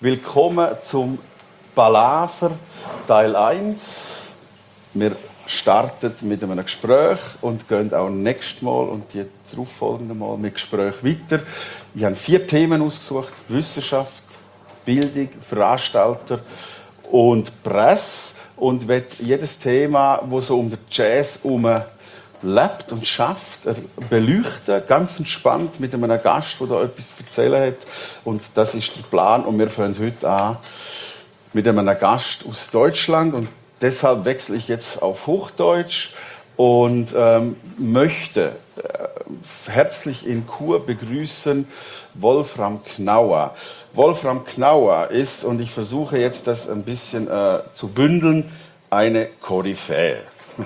Willkommen zum Palaver Teil 1. Wir starten mit einem Gespräch und gehen auch nächstes Mal und die darauffolgenden Mal mit Gespräch weiter. Ich habe 4 Themen ausgesucht: Wissenschaft, Bildung, Veranstalter und Presse. Und will jedes Thema, das so um den Jazz herum lebt und schafft, beleuchten, ganz entspannt mit einem Gast, der da etwas zu erzählen hat. Und das ist der Plan. Und wir fangen heute an mit einem Gast aus Deutschland. Und deshalb wechsle ich jetzt auf Hochdeutsch und möchte herzlich in Chur begrüßen Wolfram Knauer. Wolfram Knauer ist, und ich versuche jetzt das ein bisschen zu bündeln, eine Koryphäe.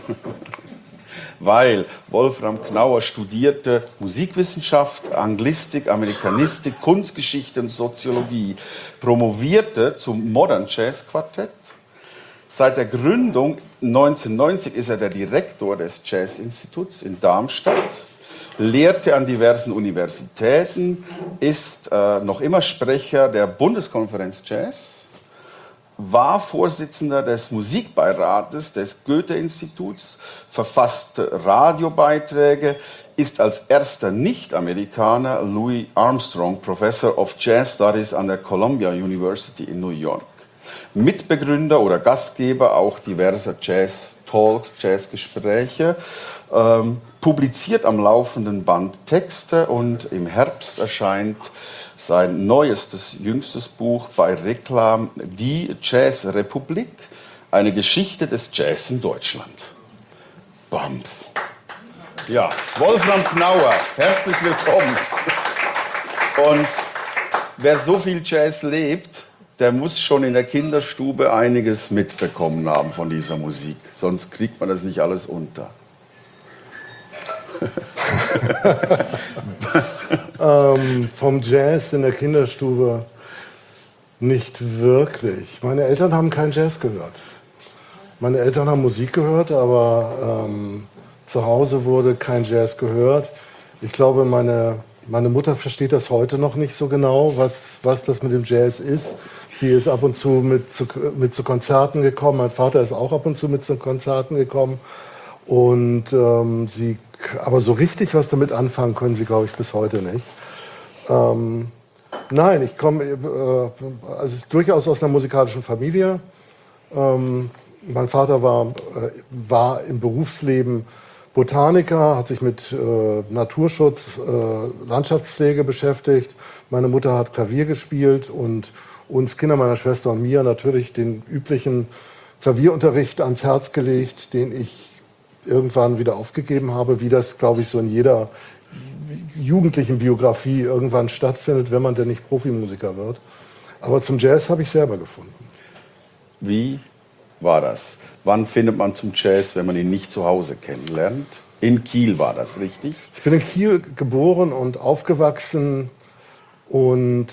Weil Wolfram Knauer studierte Musikwissenschaft, Anglistik, Amerikanistik, Kunstgeschichte und Soziologie, promovierte zum Modern Jazz Quartett. Seit der Gründung 1990 ist er der Direktor des Jazz-Instituts in Darmstadt, lehrte an diversen Universitäten, ist noch immer Sprecher der Bundeskonferenz Jazz, war Vorsitzender des Musikbeirates des Goethe-Instituts, verfasste Radiobeiträge, ist als erster Nicht-Amerikaner Louis Armstrong Professor of Jazz Studies an der Columbia University in New York. Mitbegründer oder Gastgeber auch diverser Jazz-Talks, Jazz-Gespräche, publiziert am laufenden Band Texte und im Herbst erscheint sein jüngstes Buch bei Reklam, Die Jazzrepublik, eine Geschichte des Jazz in Deutschland. Bampf. Ja, Wolfram Knauer, herzlich willkommen. Und wer so viel Jazz lebt, der muss schon in der Kinderstube einiges mitbekommen haben von dieser Musik. Sonst kriegt man das nicht alles unter. Vom Jazz in der Kinderstube nicht wirklich. Meine Eltern haben keinen Jazz gehört. Meine Eltern haben Musik gehört, aber zu Hause wurde kein Jazz gehört. Ich glaube, meine Mutter versteht das heute noch nicht so genau, was das mit dem Jazz ist. Sie ist ab und zu mit zu Konzerten gekommen. Mein Vater ist auch ab und zu mit zu Konzerten gekommen. Und aber so richtig was damit anfangen können sie, glaube ich, bis heute nicht. Nein, ich komme durchaus aus einer musikalischen Familie. Mein Vater war im Berufsleben Botaniker, hat sich mit Naturschutz, Landschaftspflege beschäftigt. Meine Mutter hat Klavier gespielt und uns Kinder, meiner Schwester und mir, natürlich den üblichen Klavierunterricht ans Herz gelegt, den ich irgendwann wieder aufgegeben habe, wie das, glaube ich, so in jeder jugendlichen Biografie irgendwann stattfindet, wenn man denn nicht Profimusiker wird. Aber zum Jazz habe ich selber gefunden. Wie war das? Wann findet man zum Jazz, wenn man ihn nicht zu Hause kennenlernt? In Kiel war das, richtig? Ich bin in Kiel geboren und aufgewachsen und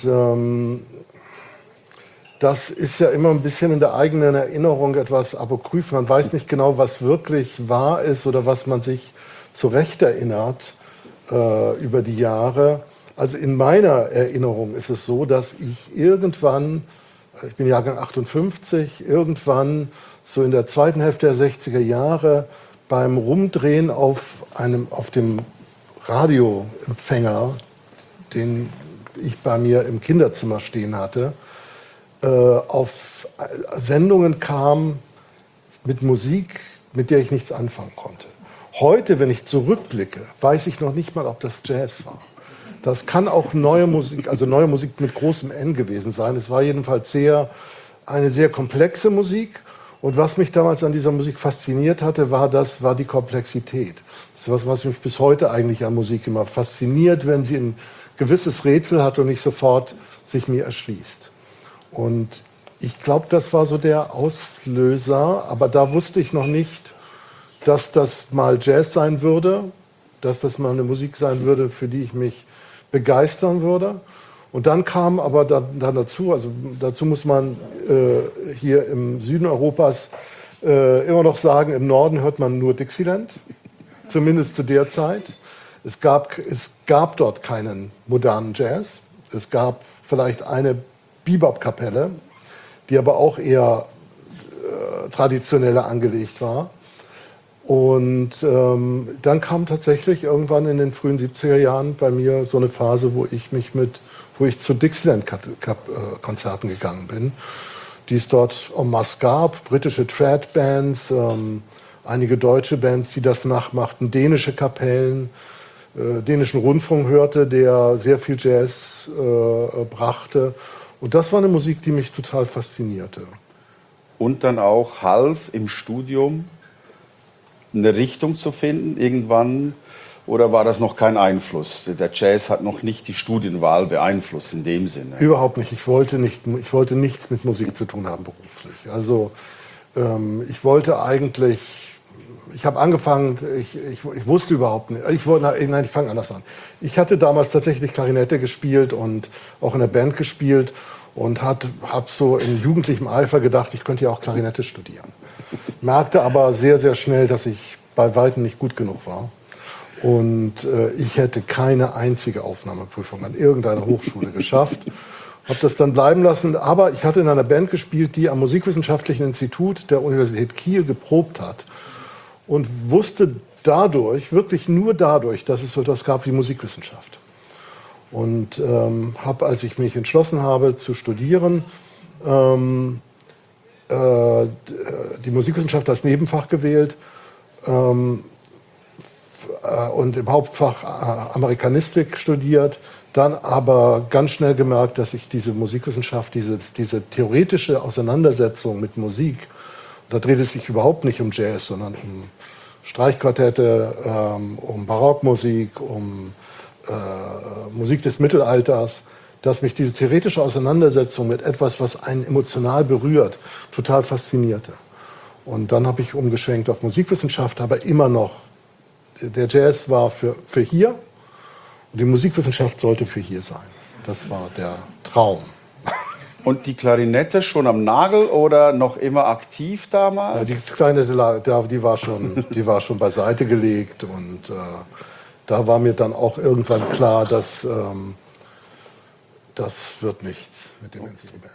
das ist ja immer ein bisschen in der eigenen Erinnerung etwas apokryph. Man weiß nicht genau, was wirklich wahr ist oder was man sich zurecht erinnert über die Jahre. Also in meiner Erinnerung ist es so, dass ich irgendwann, ich bin Jahrgang 58, irgendwann so in der zweiten Hälfte der 60er Jahre beim Rumdrehen auf dem Radioempfänger, den ich bei mir im Kinderzimmer stehen hatte, auf Sendungen kam mit Musik, mit der ich nichts anfangen konnte. Heute, wenn ich zurückblicke, weiß ich noch nicht mal, ob das Jazz war. Das kann auch neue Musik, also neue Musik mit großem N gewesen sein. Es war jedenfalls eine sehr komplexe Musik. Und was mich damals an dieser Musik fasziniert hatte, war die Komplexität. Das ist was mich bis heute eigentlich an Musik immer fasziniert, wenn sie ein gewisses Rätsel hat und nicht sofort sich mir erschließt. Und ich glaube, das war so der Auslöser, aber da wusste ich noch nicht, dass das mal Jazz sein würde, dass das mal eine Musik sein würde, für die ich mich begeistern würde. Und dann kam aber dann dazu, also dazu muss man hier im Süden Europas immer noch sagen, im Norden hört man nur Dixieland, zumindest zu der Zeit. Es gab dort keinen modernen Jazz. Es gab vielleicht eine Bebop-Kapelle, die aber auch eher traditioneller angelegt war. Und dann kam tatsächlich irgendwann in den frühen 70er Jahren bei mir so eine Phase, wo ich zu Dixieland-Konzerten gegangen bin, die es dort en masse gab, britische Trad-Bands, einige deutsche Bands, die das nachmachten, dänische Kapellen, dänischen Rundfunk hörte, der sehr viel Jazz brachte. Und das war eine Musik, die mich total faszinierte. Und dann auch half im Studium eine Richtung zu finden irgendwann, oder war das noch kein Einfluss? Der Jazz hat noch nicht die Studienwahl beeinflusst in dem Sinne. Überhaupt nicht. Ich wollte nichts mit Musik zu tun haben beruflich. Also ich wollte eigentlich, ich habe angefangen, ich wusste überhaupt nicht, ich fange anders an. Ich hatte damals tatsächlich Klarinette gespielt und auch in der Band gespielt und habe so in jugendlichem Eifer gedacht, ich könnte ja auch Klarinette studieren. Merkte aber sehr, sehr schnell, dass ich bei Weitem nicht gut genug war. Und ich hätte keine einzige Aufnahmeprüfung an irgendeiner Hochschule geschafft. Habe das dann bleiben lassen. Aber ich hatte in einer Band gespielt, die am Musikwissenschaftlichen Institut der Universität Kiel geprobt hat. Und wusste dadurch, wirklich nur dadurch, dass es so etwas gab wie Musikwissenschaft. Und habe, als ich mich entschlossen habe zu studieren, die Musikwissenschaft als Nebenfach gewählt und im Hauptfach Amerikanistik studiert, dann aber ganz schnell gemerkt, dass ich diese Musikwissenschaft, diese theoretische Auseinandersetzung mit Musik, da dreht es sich überhaupt nicht um Jazz, sondern um Streichquartette, um Barockmusik, um Musik des Mittelalters, dass mich diese theoretische Auseinandersetzung mit etwas, was einen emotional berührt, total faszinierte. Und dann habe ich umgeschwenkt auf Musikwissenschaft, aber immer noch, der Jazz war für hier und die Musikwissenschaft sollte für hier sein. Das war der Traum. Und die Klarinette schon am Nagel oder noch immer aktiv damals? Ja, die Klarinette, die war schon beiseite gelegt und da war mir dann auch irgendwann klar, dass das wird nichts mit dem Instrument.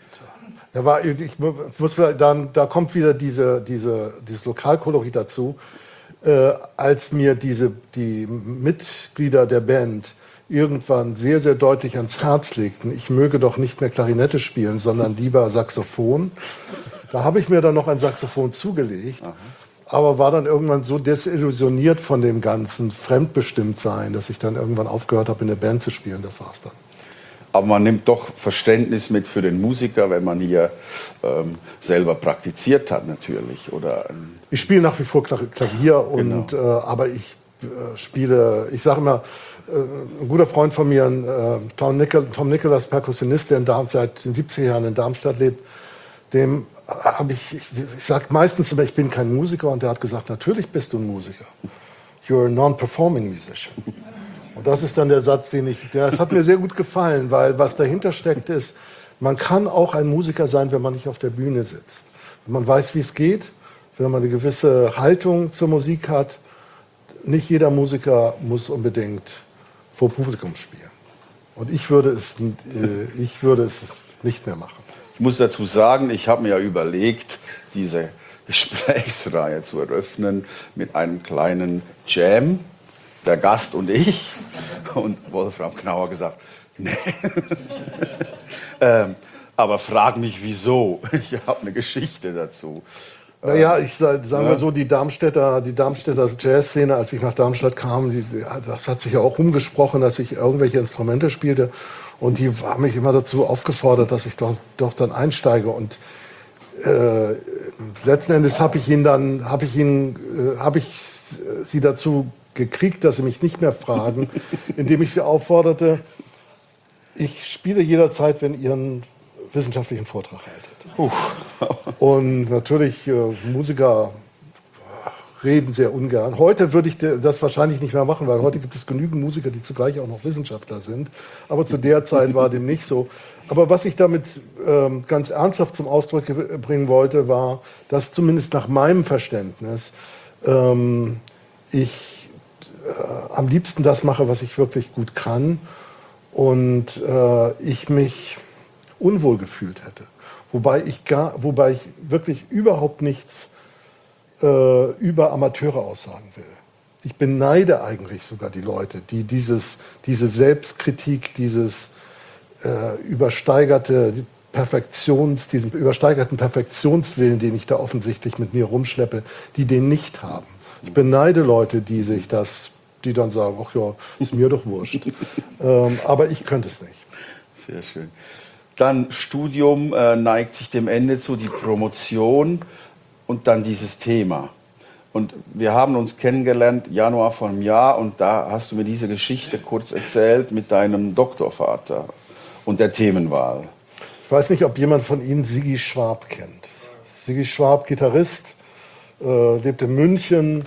Da kommt wieder dieses Lokalkolorit dazu. Als mir die Mitglieder der Band irgendwann sehr, sehr deutlich ans Herz legten, ich möge doch nicht mehr Klarinette spielen, sondern lieber Saxophon. Da habe ich mir dann noch ein Saxophon zugelegt, aber war dann irgendwann so desillusioniert von dem ganzen Fremdbestimmtsein, dass ich dann irgendwann aufgehört habe, in der Band zu spielen. Das war's dann. Aber man nimmt doch Verständnis mit für den Musiker, wenn man hier selber praktiziert hat natürlich. Ich spiele nach wie vor Klavier, und, aber ich spiele, ich sage immer, ein guter Freund von mir, Tom Nicholas, Perkussionist, der seit den 70er Jahren in Darmstadt lebt, dem habe ich sage meistens immer, ich bin kein Musiker, und der hat gesagt, natürlich bist du ein Musiker. You're a non-performing musician. Und das ist dann der Satz, das hat mir sehr gut gefallen, weil was dahinter steckt ist, man kann auch ein Musiker sein, wenn man nicht auf der Bühne sitzt. Wenn man weiß, wie es geht, wenn man eine gewisse Haltung zur Musik hat. Nicht jeder Musiker muss unbedingt vor Publikum spielen. Und ich würde es nicht mehr machen. Ich muss dazu sagen, ich habe mir ja überlegt, diese Gesprächsreihe zu eröffnen mit einem kleinen Jam. Der Gast und ich. Und Wolfram Knauer gesagt, nee. Aber frag mich, wieso. Ich habe eine Geschichte dazu. Naja, sagen wir so, die Darmstädter Jazzszene, als ich nach Darmstadt kam, das hat sich ja auch rumgesprochen, dass ich irgendwelche Instrumente spielte. Und die haben mich immer dazu aufgefordert, dass ich doch dann einsteige. Und letzten Endes habe ich sie dazu gekriegt, dass sie mich nicht mehr fragen, indem ich sie aufforderte, ich spiele jederzeit, wenn ihr einen wissenschaftlichen Vortrag haltet. Und natürlich, Musiker reden sehr ungern. Heute würde ich das wahrscheinlich nicht mehr machen, weil heute gibt es genügend Musiker, die zugleich auch noch Wissenschaftler sind. Aber zu der Zeit war dem nicht so. Aber was ich damit ganz ernsthaft zum Ausdruck bringen wollte, war, dass zumindest nach meinem Verständnis ich am liebsten das mache, was ich wirklich gut kann. Und ich mich unwohl gefühlt hätte. Wobei ich wirklich überhaupt nichts über Amateure aussagen will. Ich beneide eigentlich sogar die Leute, die diese Selbstkritik, diesen übersteigerten Perfektionswillen, den ich da offensichtlich mit mir rumschleppe, die den nicht haben. Ich beneide Leute, die dann sagen, ach ja, ist mir doch wurscht. Aber ich könnte es nicht. Sehr schön. Dann Studium neigt sich dem Ende zu, die Promotion und dann dieses Thema. Und wir haben uns kennengelernt Januar vor einem Jahr und da hast du mir diese Geschichte kurz erzählt mit deinem Doktorvater und der Themenwahl. Ich weiß nicht, ob jemand von Ihnen Siggi Schwab kennt. Siggi Schwab, Gitarrist, lebt in München,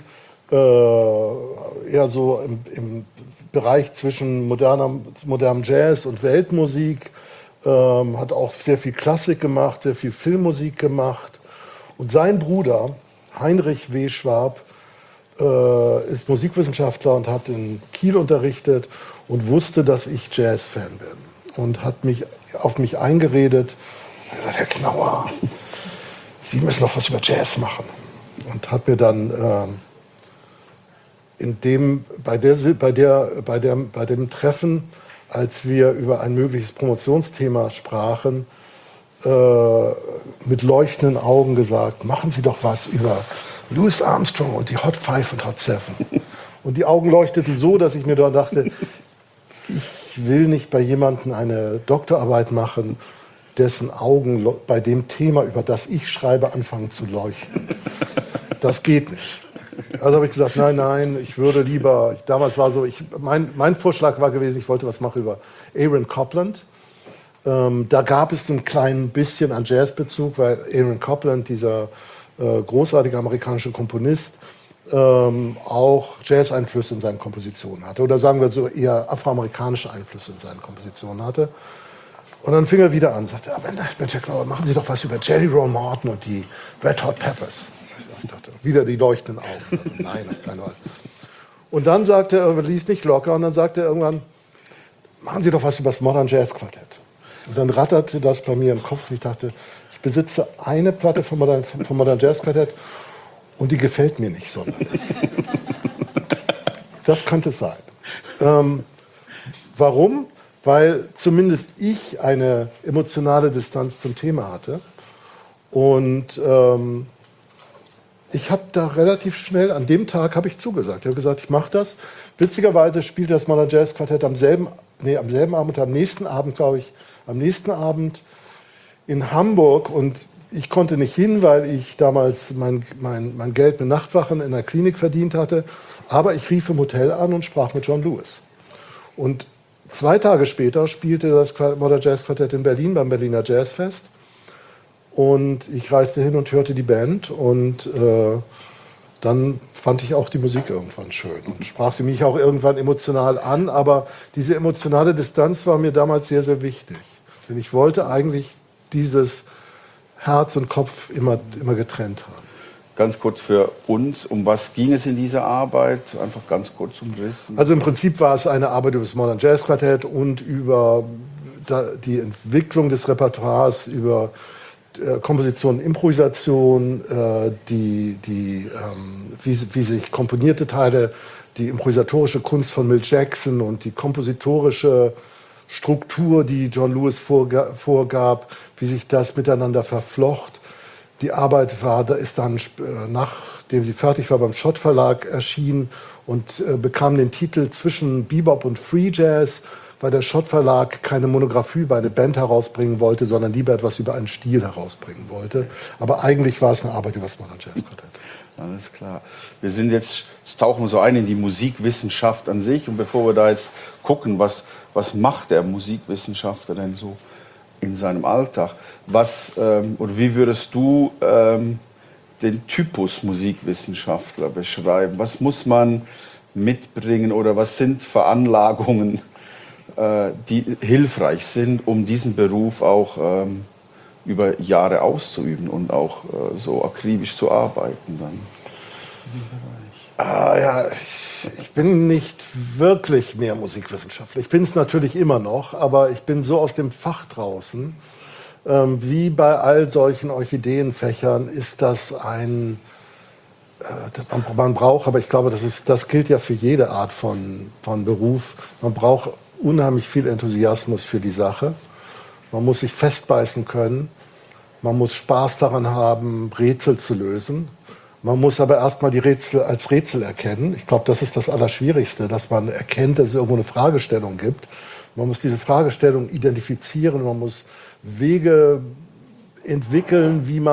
eher so im Bereich zwischen modernem Jazz und Weltmusik, hat auch sehr viel Klassik gemacht, sehr viel Filmmusik gemacht. Und sein Bruder, Heinrich W. Schwab, ist Musikwissenschaftler und hat in Kiel unterrichtet und wusste, dass ich Jazz-Fan bin. Und hat auf mich eingeredet, Herr Knauer, Sie müssen doch was über Jazz machen. Und hat mir dann bei dem Treffen, als wir über ein mögliches Promotionsthema sprachen, mit leuchtenden Augen gesagt, machen Sie doch was über Louis Armstrong und die Hot Five und Hot Seven. Und die Augen leuchteten so, dass ich mir da dachte, ich will nicht bei jemandem eine Doktorarbeit machen, dessen Augen bei dem Thema, über das ich schreibe, anfangen zu leuchten. Das geht nicht. Also habe ich gesagt, nein, ich würde lieber, damals war so, mein Vorschlag war gewesen, ich wollte was machen über Aaron Copland. Da gab es ein klein bisschen an Jazzbezug, weil Aaron Copland, dieser großartige amerikanische Komponist, auch Jazz-Einflüsse in seinen Kompositionen hatte. Oder sagen wir so eher afroamerikanische Einflüsse in seinen Kompositionen hatte. Und dann fing er wieder an, sagte, aber Mensch, Herr Knauer, machen Sie doch was über Jelly Roll Morton und die Red Hot Peppers. Ich dachte, wieder die leuchtenden Augen. Also, nein, auf keinen Fall. Und dann sagte er, ließ nicht locker, und dann sagte er irgendwann, machen Sie doch was über das Modern Jazz Quartett. Und dann ratterte das bei mir im Kopf und ich dachte, ich besitze eine Platte vom Modern Jazz Quartett und die gefällt mir nicht sonderlich. Das könnte es sein. Warum? Weil zumindest ich eine emotionale Distanz zum Thema hatte. Und ich habe da relativ schnell, an dem Tag habe ich zugesagt. Ich habe gesagt, ich mache das. Witzigerweise spielte das Modern Jazz Quartett am selben Abend, am nächsten Abend, glaube ich, in Hamburg. Und ich konnte nicht hin, weil ich damals mein Geld mit Nachtwachen in der Klinik verdient hatte. Aber ich rief im Hotel an und sprach mit John Lewis. Und 2 Tage später spielte das Modern Jazz Quartett in Berlin beim Berliner Jazzfest. Und ich reiste hin und hörte die Band. Und dann fand ich auch die Musik irgendwann schön. Und sprach sie mich auch irgendwann emotional an. Aber diese emotionale Distanz war mir damals sehr, sehr wichtig. Denn ich wollte eigentlich dieses Herz und Kopf immer getrennt haben. Ganz kurz für uns, um was ging es in dieser Arbeit? Einfach ganz kurz umrissen. Also im Prinzip war es eine Arbeit über das Modern Jazz Quartett und über die Entwicklung des Repertoires, über Komposition, Improvisation, wie sich komponierte Teile, die improvisatorische Kunst von Milt Jackson und die kompositorische Struktur, die John Lewis vorgab, wie sich das miteinander verflocht. Die Arbeit ist dann, nachdem sie fertig war, beim Schott Verlag erschienen und bekam den Titel Zwischen Bebop und Free Jazz, weil der Schott Verlag keine Monographie über eine Band herausbringen wollte, sondern lieber etwas über einen Stil herausbringen wollte. Aber eigentlich war es eine Arbeit über das Modern Jazz Quartett. Alles klar. Jetzt tauchen wir so ein in die Musikwissenschaft an sich. Und bevor wir da jetzt gucken, was macht der Musikwissenschaftler denn so in seinem Alltag? Oder wie würdest du den Typus Musikwissenschaftler beschreiben? Was muss man mitbringen oder was sind Veranlagungen, die hilfreich sind, um diesen Beruf auch über Jahre auszuüben und auch so akribisch zu arbeiten dann? Ja, ich bin nicht wirklich mehr Musikwissenschaftler. Ich bin es natürlich immer noch, aber ich bin so aus dem Fach draußen, Wie bei all solchen Orchideenfächern ist das man braucht, aber ich glaube, das gilt ja für jede Art von Beruf. Man braucht unheimlich viel Enthusiasmus für die Sache. Man muss sich festbeißen können. Man muss Spaß daran haben, Rätsel zu lösen. Man muss aber erstmal die Rätsel als Rätsel erkennen. Ich glaube, das ist das Allerschwierigste, dass man erkennt, dass es irgendwo eine Fragestellung gibt. Man muss diese Fragestellung identifizieren. Man muss Wege entwickeln, wie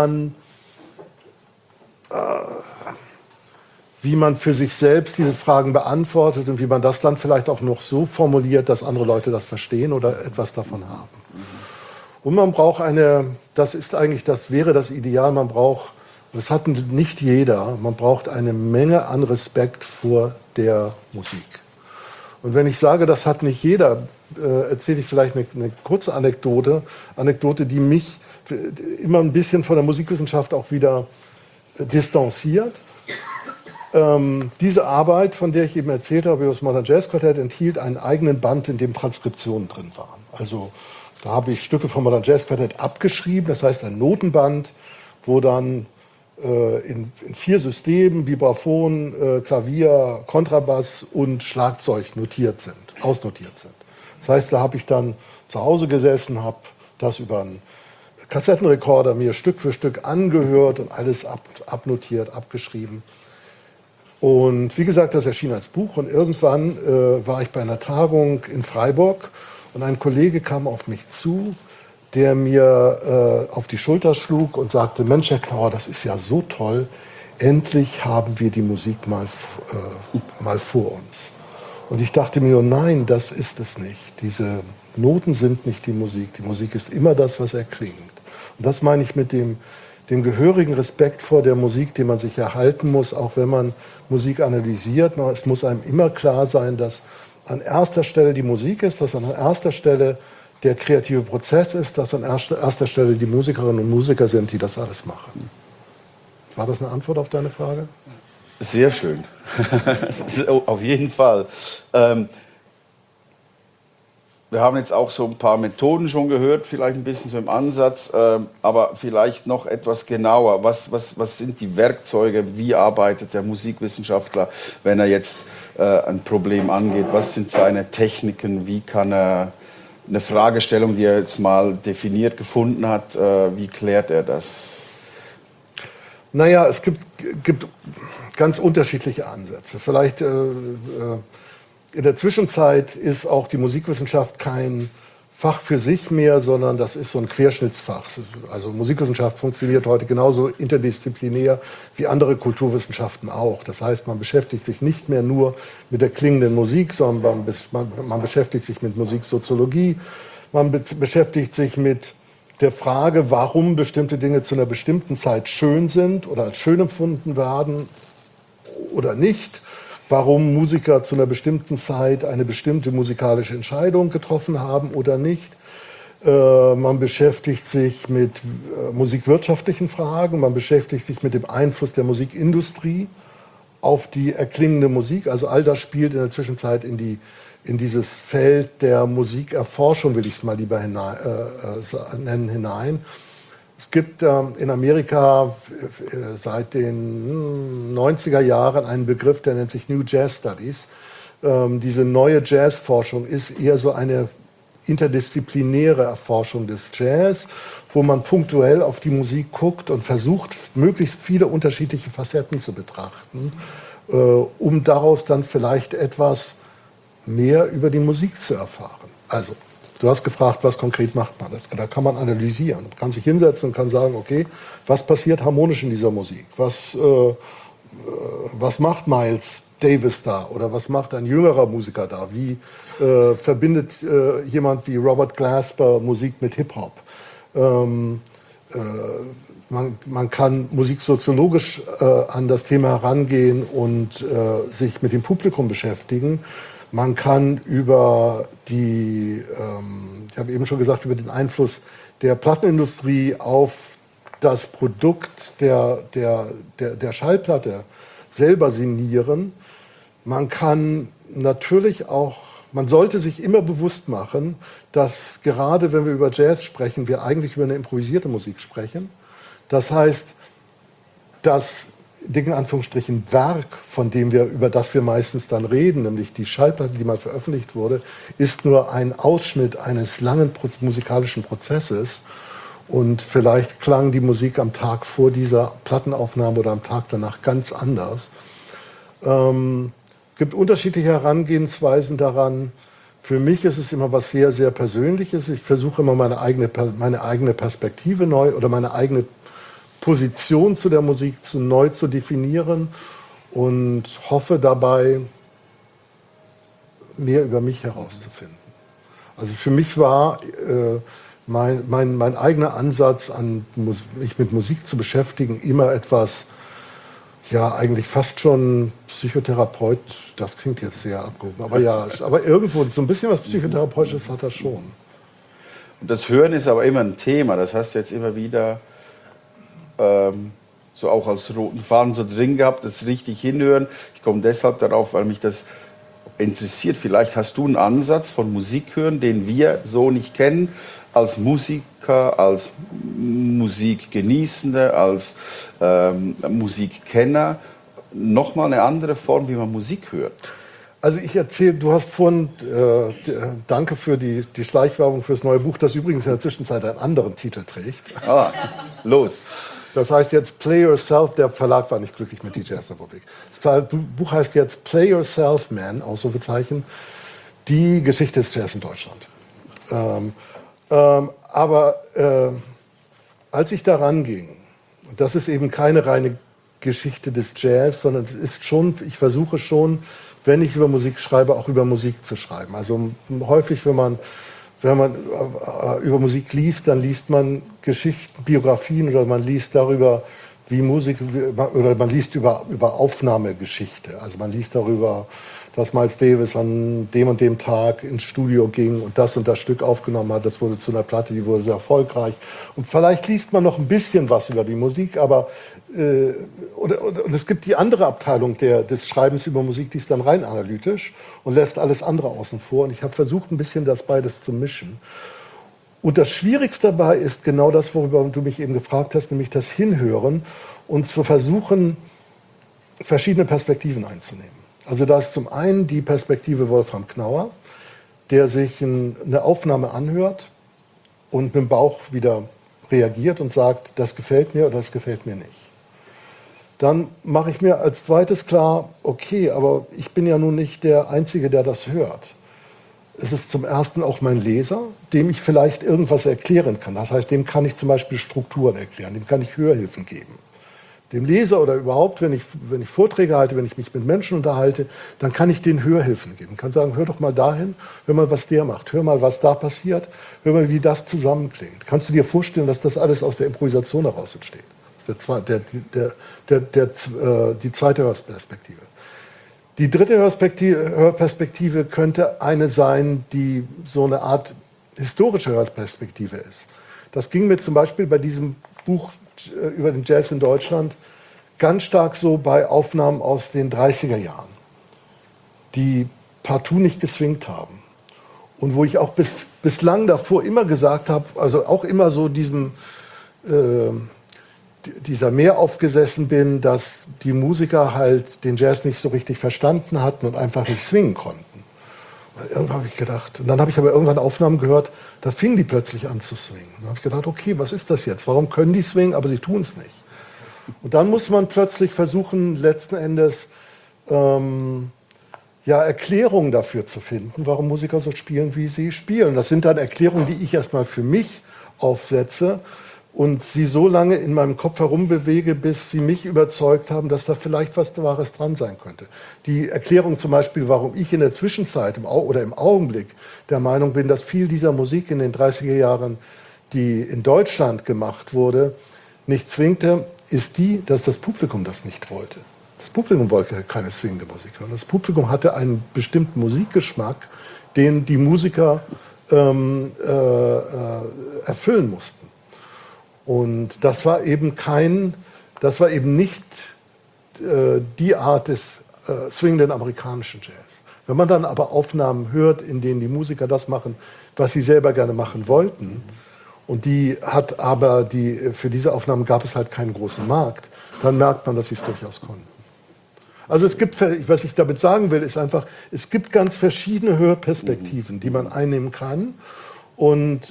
man für sich selbst diese Fragen beantwortet und wie man das dann vielleicht auch noch so formuliert, dass andere Leute das verstehen oder etwas davon haben. Und man braucht wäre das Ideal, das hat nicht jeder, man braucht eine Menge an Respekt vor der Musik. Und wenn ich sage, das hat nicht jeder, erzähle ich vielleicht eine kurze Anekdote, die mich immer ein bisschen von der Musikwissenschaft auch wieder distanziert. Diese Arbeit, von der ich eben erzählt habe, über das Modern Jazz Quartett, enthielt einen eigenen Band, in dem Transkriptionen drin waren. Also da habe ich Stücke vom Modern Jazz Quartett abgeschrieben, das heißt ein Notenband, wo dann in 4 Systemen, Vibraphon, Klavier, Kontrabass und Schlagzeug ausnotiert sind. Das heißt, da habe ich dann zu Hause gesessen, habe das über einen Kassettenrekorder mir Stück für Stück angehört und alles abnotiert, abgeschrieben. Und wie gesagt, das erschien als Buch und irgendwann war ich bei einer Tagung in Freiburg und ein Kollege kam auf mich zu, der mir auf die Schulter schlug und sagte, Mensch, Herr Knauer, das ist ja so toll, endlich haben wir die Musik mal vor uns. Und ich dachte mir, nein, das ist es nicht. Diese Noten sind nicht die Musik ist immer das, was erklingt. Und das meine ich mit dem gehörigen Respekt vor der Musik, den man sich erhalten muss, auch wenn man Musik analysiert. Es muss einem immer klar sein, dass an erster Stelle die Musik ist, dass an erster Stelle der kreative Prozess ist, dass an erster Stelle die Musikerinnen und Musiker sind, die das alles machen. War das eine Antwort auf deine Frage? Sehr schön. Auf jeden Fall. Wir haben jetzt auch so ein paar Methoden schon gehört, vielleicht ein bisschen so im Ansatz, aber vielleicht noch etwas genauer. Was sind die Werkzeuge? Wie arbeitet der Musikwissenschaftler, wenn er jetzt ein Problem angeht? Was sind seine Techniken? Wie kann er eine Fragestellung, die er jetzt mal definiert gefunden hat, wie klärt er das? Naja, es gibt ganz unterschiedliche Ansätze. Vielleicht in der Zwischenzeit ist auch die Musikwissenschaft kein Fach für sich mehr, sondern das ist so ein Querschnittsfach. Also Musikwissenschaft funktioniert heute genauso interdisziplinär wie andere Kulturwissenschaften auch. Das heißt, man beschäftigt sich nicht mehr nur mit der klingenden Musik, sondern man beschäftigt sich mit Musiksoziologie, man beschäftigt sich mit der Frage, warum bestimmte Dinge zu einer bestimmten Zeit schön sind oder als schön empfunden werden oder nicht. Warum Musiker zu einer bestimmten Zeit eine bestimmte musikalische Entscheidung getroffen haben oder nicht. Man beschäftigt sich mit musikwirtschaftlichen Fragen, man beschäftigt sich mit dem Einfluss der Musikindustrie auf die erklingende Musik. Also all das spielt in der Zwischenzeit in dieses Feld der Musikerforschung, will ich es mal lieber nennen, hinein. Es gibt in Amerika seit den 90er Jahren einen Begriff, der nennt sich New Jazz Studies. Diese neue Jazzforschung ist eher so eine interdisziplinäre Erforschung des Jazz, wo man punktuell auf die Musik guckt und versucht, möglichst viele unterschiedliche Facetten zu betrachten, um daraus dann vielleicht etwas mehr über die Musik zu erfahren. Also, du hast gefragt, was konkret macht man. Da kann man analysieren. Man kann sich hinsetzen und kann sagen, okay, was passiert harmonisch in dieser Musik? Was macht Miles Davis da? Oder was macht ein jüngerer Musiker da? Wie verbindet jemand wie Robert Glasper Musik mit Hip-Hop? Man kann musiksoziologisch an das Thema herangehen und sich mit dem Publikum beschäftigen. Man kann über ich habe eben schon gesagt, über den Einfluss der Plattenindustrie auf das Produkt der Schallplatte selber sinnieren. Man kann natürlich auch man sollte sich immer bewusst machen, dass gerade wenn wir über Jazz sprechen, wir eigentlich über eine improvisierte Musik sprechen. Das heißt, das in Anführungsstrichen Werk, über das wir meistens dann reden, nämlich die Schallplatte, die mal veröffentlicht wurde, ist nur ein Ausschnitt eines langen musikalischen Prozesses. Und vielleicht klang die Musik am Tag vor dieser Plattenaufnahme oder am Tag danach ganz anders. Gibt unterschiedliche Herangehensweisen daran. Für mich ist es immer was sehr, sehr Persönliches. Ich versuche immer meine eigene Perspektive neu oder meine eigene Position zu der Musik neu zu definieren und hoffe dabei, mehr über mich herauszufinden. Also für mich war mein eigener Ansatz, mich mit Musik zu beschäftigen, immer etwas, ja, eigentlich fast schon Psychotherapeut, das klingt jetzt sehr abgehoben, aber ja, aber irgendwo so ein bisschen was Psychotherapeutisches hat er schon. Und das Hören ist aber immer ein Thema, das hast du jetzt immer wieder so auch als roten Faden so drin gehabt, das richtig hinhören. Ich komme deshalb darauf, weil mich das interessiert. Vielleicht hast du einen Ansatz von Musik hören, den wir so nicht kennen, als Musiker, als Musikgenießende, als Musikkenner. Nochmal eine andere Form, wie man Musik hört. Also ich erzähle, du hast vorhin, danke für die Schleichwerbung fürs neue Buch, das übrigens in der Zwischenzeit einen anderen Titel trägt. Ah, los. Das heißt jetzt Play Yourself, der Verlag war nicht glücklich mit die Jazzrepublik. Das Buch heißt jetzt Play Yourself Man, Ausrufezeichen, die Geschichte des Jazz in Deutschland. Aber als ich daran ging, und das ist eben keine reine Geschichte des Jazz, sondern es ist schon, ich versuche schon, wenn ich über Musik schreibe, auch über Musik zu schreiben. Also häufig, wenn man über Musik liest, dann liest man Geschichten, Biografien oder man liest darüber, wie Musik, oder man liest über Aufnahmegeschichte. Also man liest darüber, dass Miles Davis an dem und dem Tag ins Studio ging und das Stück aufgenommen hat. Das wurde zu einer Platte, die wurde sehr erfolgreich. Und vielleicht liest man noch ein bisschen was über die Musik, aber und es gibt die andere Abteilung des Schreibens über Musik, die ist dann rein analytisch und lässt alles andere außen vor. Und ich habe versucht, ein bisschen das beides zu mischen. Und das Schwierigste dabei ist genau das, worüber du mich eben gefragt hast, nämlich das Hinhören und zu versuchen, verschiedene Perspektiven einzunehmen. Also da ist zum einen die Perspektive Wolfram Knauer, der sich eine Aufnahme anhört und mit dem Bauch wieder reagiert und sagt, das gefällt mir oder das gefällt mir nicht. Dann mache ich mir als zweites klar, okay, aber ich bin ja nun nicht der Einzige, der das hört. Es ist zum Ersten auch mein Leser, dem ich vielleicht irgendwas erklären kann. Das heißt, dem kann ich zum Beispiel Strukturen erklären, dem kann ich Hörhilfen geben. Dem Leser oder überhaupt, wenn ich Vorträge halte, wenn ich mich mit Menschen unterhalte, dann kann ich denen Hörhilfen geben. Ich kann sagen, hör doch mal dahin, hör mal, was der macht, hör mal, was da passiert, hör mal, wie das zusammenklingt. Kannst du dir vorstellen, dass das alles aus der Improvisation heraus entsteht? Das ist die zweite Hörperspektive. Die dritte Hörperspektive könnte eine sein, die so eine Art historische Hörperspektive ist. Das ging mir zum Beispiel bei diesem Buch über den Jazz in Deutschland ganz stark so bei Aufnahmen aus den 30er Jahren, die partout nicht geswingt haben. Und wo ich auch bislang davor immer gesagt habe, also auch immer so dieser mehr aufgesessen bin, dass die Musiker halt den Jazz nicht so richtig verstanden hatten und einfach nicht swingen konnten. Und irgendwann habe ich gedacht, und dann habe ich aber irgendwann Aufnahmen gehört, da fingen die plötzlich an zu swingen. Und dann habe ich gedacht, okay, was ist das jetzt? Warum können die swingen, aber sie tun es nicht? Und dann muss man plötzlich versuchen, letzten Endes Erklärungen dafür zu finden, warum Musiker so spielen, wie sie spielen. Das sind dann Erklärungen, die ich erstmal für mich aufsetze und sie so lange in meinem Kopf herumbewege, bis sie mich überzeugt haben, dass da vielleicht was Wahres dran sein könnte. Die Erklärung zum Beispiel, warum ich in der Zwischenzeit oder im Augenblick der Meinung bin, dass viel dieser Musik in den 30er Jahren, die in Deutschland gemacht wurde, nicht swingte, ist die, dass das Publikum das nicht wollte. Das Publikum wollte keine swingende Musik hören. Das Publikum hatte einen bestimmten Musikgeschmack, den die Musiker erfüllen mussten. Und das war eben nicht die Art des swingenden amerikanischen Jazz. Wenn man dann aber Aufnahmen hört, in denen die Musiker das machen, was sie selber gerne machen wollten, und für diese Aufnahmen gab es halt keinen großen Markt, dann merkt man, dass sie es durchaus konnten. Also was ich damit sagen will, ist einfach, es gibt ganz verschiedene Hörperspektiven, die man einnehmen kann. Und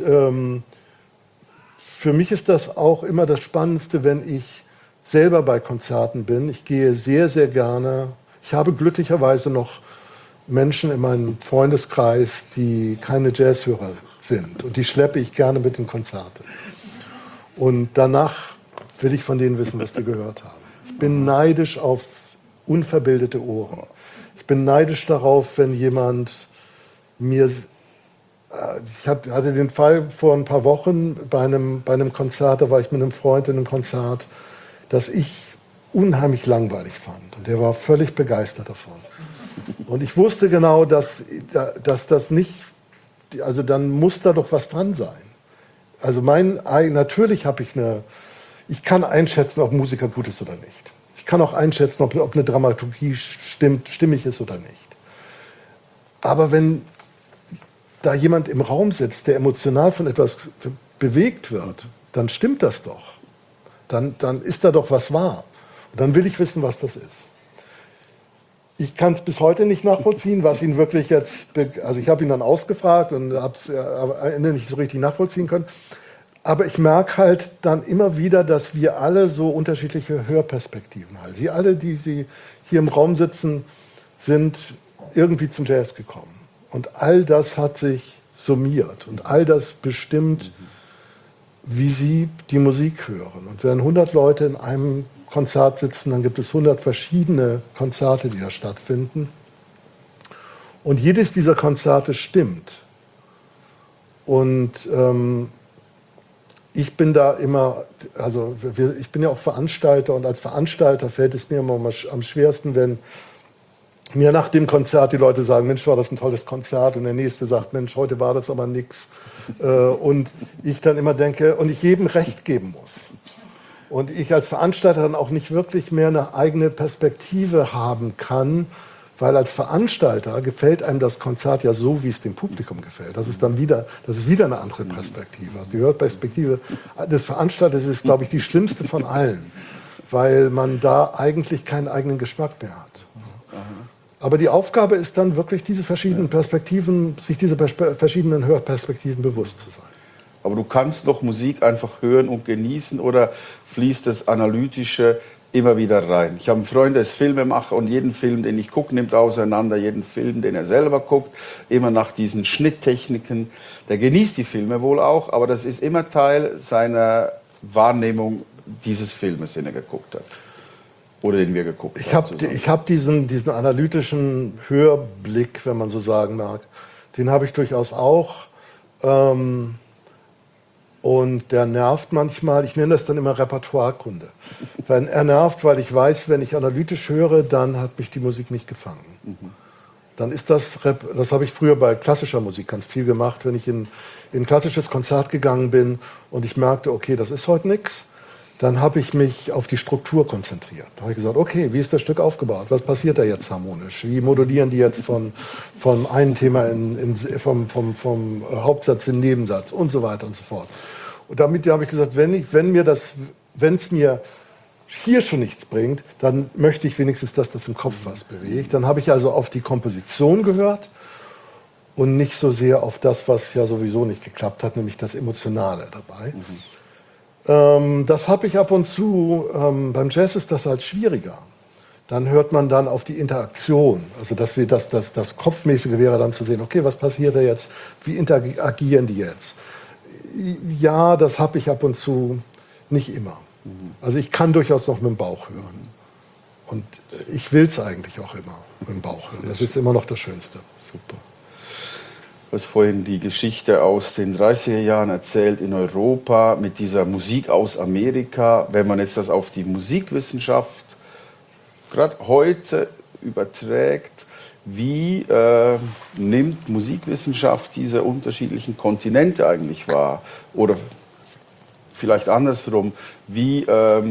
für mich ist das auch immer das Spannendste, wenn ich selber bei Konzerten bin. Ich gehe sehr, sehr gerne. Ich habe glücklicherweise noch Menschen in meinem Freundeskreis, die keine Jazzhörer sind. Und die schleppe ich gerne mit in Konzerte. Und danach will ich von denen wissen, was die gehört haben. Ich bin neidisch auf unverbildete Ohren. Ich bin neidisch darauf, wenn jemand mir... Ich hatte den Fall vor ein paar Wochen bei einem Konzert, da war ich mit einem Freund in einem Konzert, das ich unheimlich langweilig fand. Und der war völlig begeistert davon. Und ich wusste genau, dass das nicht, also dann muss da doch was dran sein. Also natürlich habe ich kann einschätzen, ob Musiker gut ist oder nicht. Ich kann auch einschätzen, ob eine Dramaturgie stimmig ist oder nicht. Aber wenn da jemand im Raum sitzt, der emotional von etwas bewegt wird, dann stimmt das doch. Dann ist da doch was wahr. Und dann will ich wissen, was das ist. Ich kann es bis heute nicht nachvollziehen, was ihn wirklich jetzt... Also ich habe ihn dann ausgefragt und habe es am Ende nicht so richtig nachvollziehen können. Aber ich merke halt dann immer wieder, dass wir alle so unterschiedliche Hörperspektiven haben. Sie alle, die hier im Raum sitzen, sind irgendwie zum Jazz gekommen. Und all das hat sich summiert und all das bestimmt, wie sie die Musik hören. Und wenn 100 Leute in einem Konzert sitzen, dann gibt es 100 verschiedene Konzerte, die da stattfinden. Und jedes dieser Konzerte stimmt. Und ich bin da immer, also ich bin ja auch Veranstalter, und als Veranstalter fällt es mir immer am schwersten, wenn mir nach dem Konzert die Leute sagen, Mensch, war das ein tolles Konzert, und der Nächste sagt, Mensch, heute war das aber nix. Und ich dann immer denke, und ich jedem Recht geben muss. Und ich als Veranstalter dann auch nicht wirklich mehr eine eigene Perspektive haben kann, weil als Veranstalter gefällt einem das Konzert ja so, wie es dem Publikum gefällt. Das ist wieder eine andere Perspektive. Also die Hörperspektive des Veranstalters ist, glaube ich, die schlimmste von allen, weil man da eigentlich keinen eigenen Geschmack mehr hat. Aber die Aufgabe ist dann wirklich, diese verschiedenen Perspektiven, sich diese verschiedenen Hörperspektiven bewusst zu sein. Aber du kannst doch Musik einfach hören und genießen, oder fließt das Analytische immer wieder rein? Ich habe einen Freund, der ist Filmemacher, und jeden Film, den ich gucke, nimmt auseinander, jeden Film, den er selber guckt, immer nach diesen Schnitttechniken. Der genießt die Filme wohl auch, aber das ist immer Teil seiner Wahrnehmung dieses Filmes, den er geguckt hat. Oder den wir geguckt haben. Ich habe diesen analytischen Hörblick, wenn man so sagen mag, den habe ich durchaus auch. Und der nervt manchmal, ich nenne das dann immer Repertoirekunde. Er nervt, weil ich weiß, wenn ich analytisch höre, dann hat mich die Musik nicht gefangen. Dann ist das habe ich früher bei klassischer Musik ganz viel gemacht, wenn ich in ein klassisches Konzert gegangen bin und ich merkte, okay, das ist heute nichts. Dann habe ich mich auf die Struktur konzentriert. Da habe ich gesagt, okay, wie ist das Stück aufgebaut? Was passiert da jetzt harmonisch? Wie modulieren die jetzt vom einen Thema vom Hauptsatz in den Nebensatz und so weiter und so fort. Und damit habe ich gesagt, wenn es mir hier schon nichts bringt, dann möchte ich wenigstens, dass das im Kopf was bewegt. Dann habe ich also auf die Komposition gehört und nicht so sehr auf das, was ja sowieso nicht geklappt hat, nämlich das Emotionale dabei. Das habe ich ab und zu, beim Jazz ist das halt schwieriger. Dann hört man dann auf die Interaktion, also das Kopfmäßige wäre dann zu sehen, okay, was passiert da jetzt, wie interagieren die jetzt? Ja, das habe ich ab und zu, nicht immer. Also ich kann durchaus noch mit dem Bauch hören. Und ich will es eigentlich auch immer mit dem Bauch hören. Das ist immer noch das Schönste. Super. Du hast vorhin die Geschichte aus den 30er Jahren erzählt in Europa mit dieser Musik aus Amerika. Wenn man jetzt das auf die Musikwissenschaft gerade heute überträgt, wie nimmt Musikwissenschaft diese unterschiedlichen Kontinente eigentlich wahr? Oder vielleicht andersrum, wie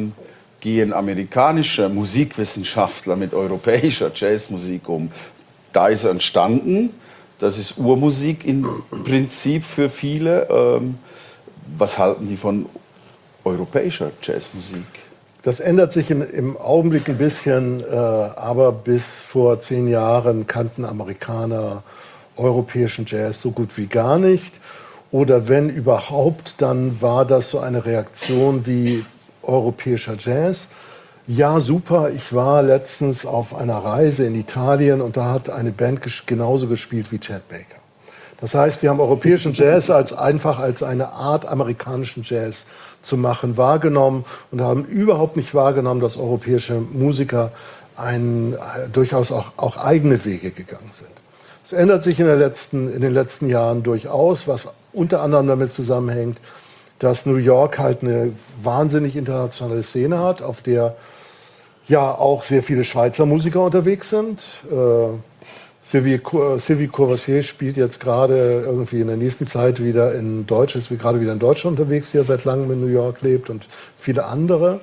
gehen amerikanische Musikwissenschaftler mit europäischer Jazzmusik um? da ist er entstanden. Das ist Urmusik im Prinzip für viele. Was halten die von europäischer Jazzmusik? Das ändert sich im Augenblick ein bisschen, aber bis vor 10 Jahren kannten Amerikaner europäischen Jazz so gut wie gar nicht. Oder wenn überhaupt, dann war das so eine Reaktion wie europäischer Jazz. Ja, super, ich war letztens auf einer Reise in Italien und da hat eine Band genauso gespielt wie Chet Baker. Das heißt, wir haben europäischen Jazz einfach als eine Art amerikanischen Jazz zu machen wahrgenommen und haben überhaupt nicht wahrgenommen, dass europäische Musiker durchaus auch eigene Wege gegangen sind. Es ändert sich in den letzten Jahren durchaus, was unter anderem damit zusammenhängt, dass New York halt eine wahnsinnig internationale Szene hat, auf der ja auch sehr viele Schweizer Musiker unterwegs sind. Sylvie Courvoisier spielt jetzt gerade irgendwie in der nächsten Zeit wieder in Deutsch, ist gerade wieder in Deutschland unterwegs, die ja seit langem in New York lebt, und viele andere.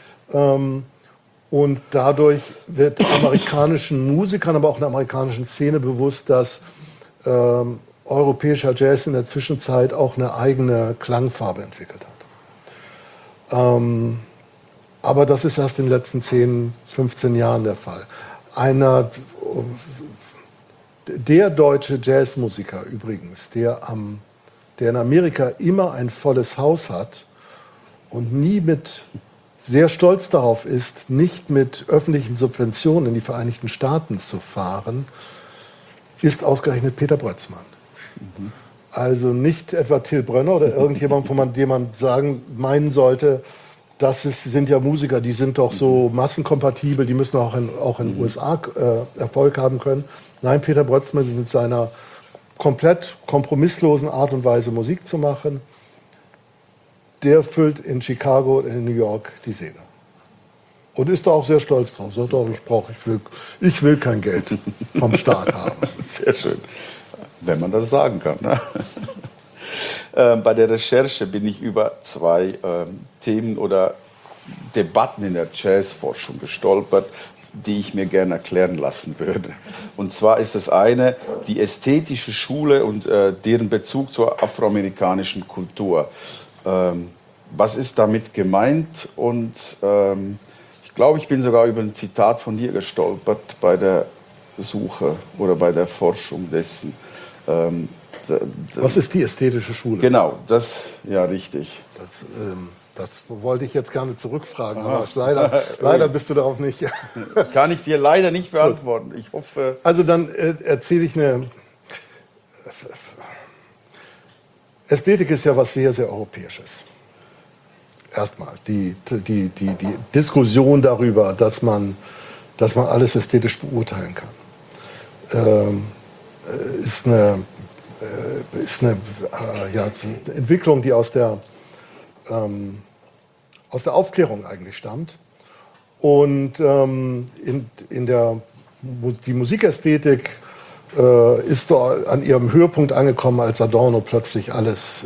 Und dadurch wird amerikanischen Musikern, aber auch in der amerikanischen Szene bewusst, dass europäischer Jazz in der Zwischenzeit auch eine eigene Klangfarbe entwickelt hat. Aber das ist erst in den letzten 10, 15 Jahren der Fall. Der deutsche Jazzmusiker übrigens, der in Amerika immer ein volles Haus hat und sehr stolz darauf ist, nicht mit öffentlichen Subventionen in die Vereinigten Staaten zu fahren, ist ausgerechnet Peter Brötzmann. Mhm. Also nicht etwa Till Brönner oder irgendjemand, von dem man meinen sollte, sind ja Musiker, die sind doch so massenkompatibel, die müssen auch in den USA Erfolg haben können. Nein, Peter Brötzmann mit seiner komplett kompromisslosen Art und Weise Musik zu machen, der füllt in Chicago und in New York die Seele. Und ist da auch sehr stolz drauf. Sagt auch, ich will kein Geld vom Staat haben. Sehr schön, wenn man das sagen kann. Ne? Bei der Recherche bin ich über 2 Themen oder Debatten in der Jazzforschung gestolpert, die ich mir gerne erklären lassen würde. Und zwar ist das eine, die ästhetische Schule und deren Bezug zur afroamerikanischen Kultur. Was ist damit gemeint? Und ich glaube, ich bin sogar über ein Zitat von dir gestolpert bei der Suche oder bei der Forschung dessen. Was ist die ästhetische Schule? Genau, ja, richtig. Das wollte ich jetzt gerne zurückfragen, aber leider bist du darauf nicht. Kann ich dir leider nicht beantworten. Ich hoffe. Also dann erzähle ich eine. Ästhetik ist ja was sehr, sehr Europäisches. Erstmal die Diskussion darüber, dass man alles ästhetisch beurteilen kann, ist eine Entwicklung, die aus der Aufklärung eigentlich stammt. Und die Musikästhetik ist so an ihrem Höhepunkt angekommen, als Adorno plötzlich alles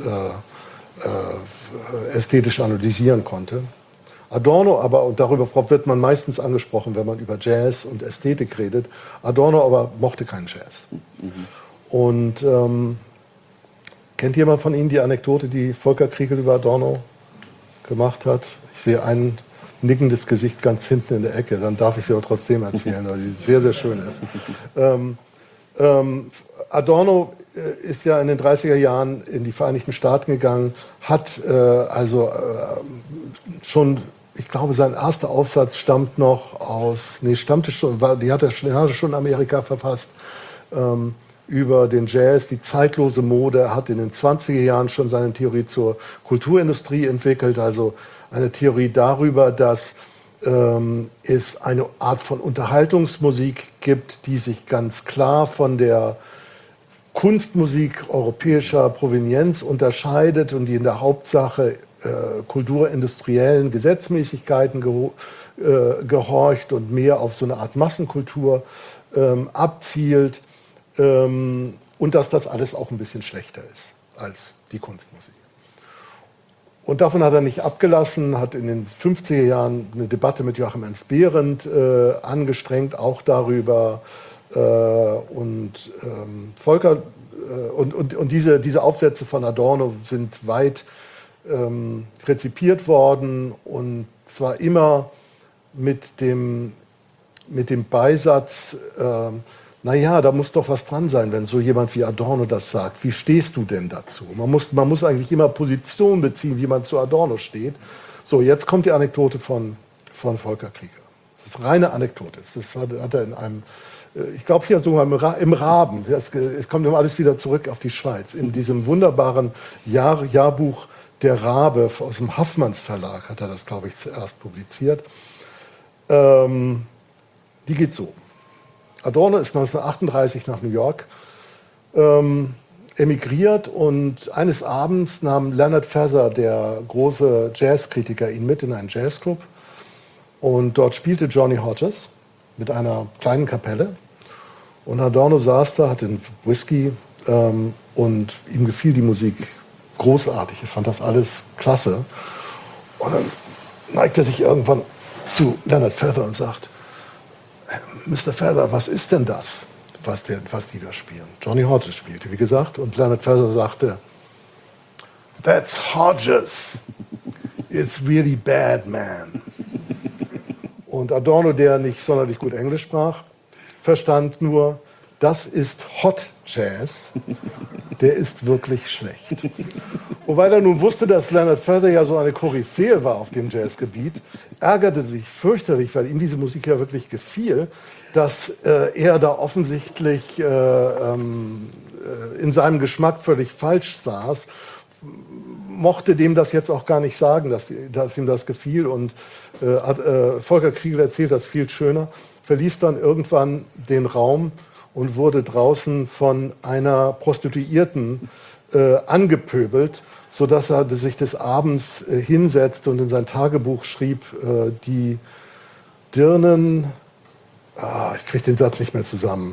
ästhetisch analysieren konnte. Adorno aber, und darüber wird man meistens angesprochen, wenn man über Jazz und Ästhetik redet, Adorno aber mochte keinen Jazz. Mhm. Und kennt jemand von Ihnen die Anekdote, die Volker Kriegel über Adorno gemacht hat? Ich sehe ein nickendes Gesicht ganz hinten in der Ecke, dann darf ich sie aber trotzdem erzählen, weil sie sehr, sehr schön ist. Adorno ist ja in den 30er Jahren in die Vereinigten Staaten gegangen, hat schon, ich glaube, sein erster Aufsatz stammt noch stammte schon, den hat er schon in Amerika verfasst, über den Jazz, die zeitlose Mode. Er hat in den 20er Jahren schon seine Theorie zur Kulturindustrie entwickelt, also eine Theorie darüber, dass es eine Art von Unterhaltungsmusik gibt, die sich ganz klar von der Kunstmusik europäischer Provenienz unterscheidet und die in der Hauptsache kulturindustriellen Gesetzmäßigkeiten gehorcht und mehr auf so eine Art Massenkultur abzielt, und dass das alles auch ein bisschen schlechter ist als die Kunstmusik. Und davon hat er nicht abgelassen, hat in den 50er Jahren eine Debatte mit Joachim Ernst Behrendt angestrengt, auch darüber, Volker und diese Aufsätze von Adorno sind weit rezipiert worden, und zwar immer mit dem Beisatz, naja, da muss doch was dran sein, wenn so jemand wie Adorno das sagt. Wie stehst du denn dazu? Man muss eigentlich immer Position beziehen, wie man zu Adorno steht. So, jetzt kommt die Anekdote von Volker Krieger. Das ist reine Anekdote. Das hat er in einem, ich glaube hier sogar im Raben, es kommt immer alles wieder zurück auf die Schweiz, in diesem wunderbaren Jahrbuch Der Rabe aus dem Haffmanns Verlag hat er das, glaube ich, zuerst publiziert. Die geht so. Adorno ist 1938 nach New York emigriert, und eines Abends nahm Leonard Feather, der große Jazzkritiker, ihn mit in einen Jazzclub, und dort spielte Johnny Hodges mit einer kleinen Kapelle, und Adorno saß da, hatte einen Whisky, und ihm gefiel die Musik großartig. Ich fand das alles klasse. Und dann neigt er sich irgendwann zu Leonard Feather und sagt: Mr. Feather, was ist denn das, was die da spielen? Johnny Hodges spielte, wie gesagt, und Leonard Feather sagte: That's Hodges. It's really bad, man. Und Adorno, der nicht sonderlich gut Englisch sprach, verstand nur: Das ist Hot Jazz, der ist wirklich schlecht. Und weil er nun wusste, dass Leonard Feather ja so eine Koryphäe war auf dem Jazzgebiet, ärgerte sich fürchterlich, weil ihm diese Musik ja wirklich gefiel, dass er da offensichtlich in seinem Geschmack völlig falsch saß, mochte dem das jetzt auch gar nicht sagen, dass ihm das gefiel. Und Volker Krieger erzählt das viel schöner, verließ dann irgendwann den Raum und wurde draußen von einer Prostituierten angepöbelt, sodass er sich des Abends hinsetzte und in sein Tagebuch schrieb, die Dirnen, ich kriege den Satz nicht mehr zusammen,